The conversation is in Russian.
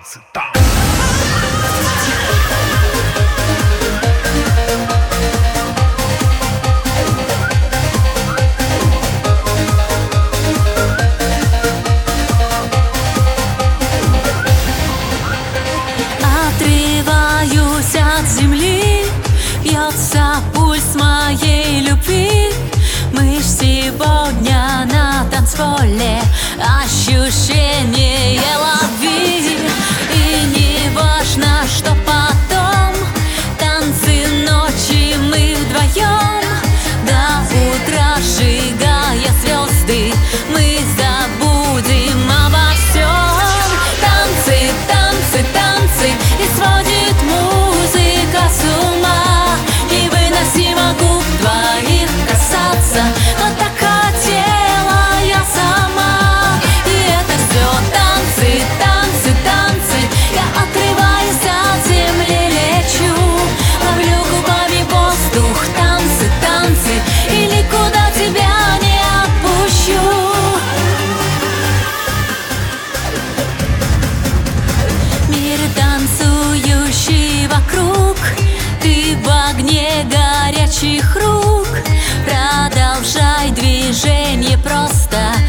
танцы, танцы. Отрываюсь от земли, бьется пульс моей любви. Мы сегодня на танцполе, ощущение лови. И не важно, что потом, танцы ночи мы вдвоем. До утра сжигая звезды, мы забудем обо всем. Танцы, танцы, танцы, и сводит музыка с ума. Невыносимо губ твоих касаться, но так хотела я сама. И это все танцы, танцы, танцы. Я отрываюсь от земли, лечу, ловлю губами воздух. Танцы, танцы, и никуда тебя не отпущу. Мир танцующий вокруг, ты в огне горячих рук. Продолжай движение просто,